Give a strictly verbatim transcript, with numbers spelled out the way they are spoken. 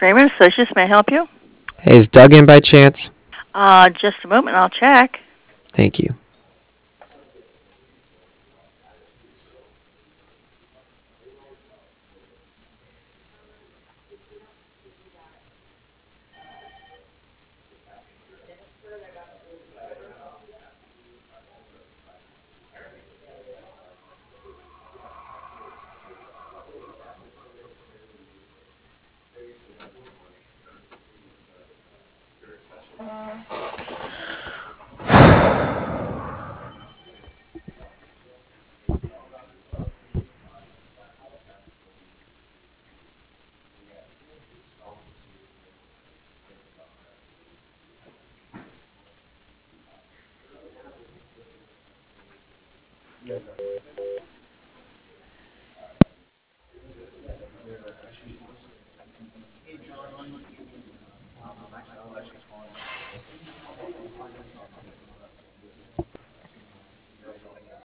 Kramer Associates, may I help you? Hey, is Doug in by chance? Uh, just a moment, I'll check. Thank you.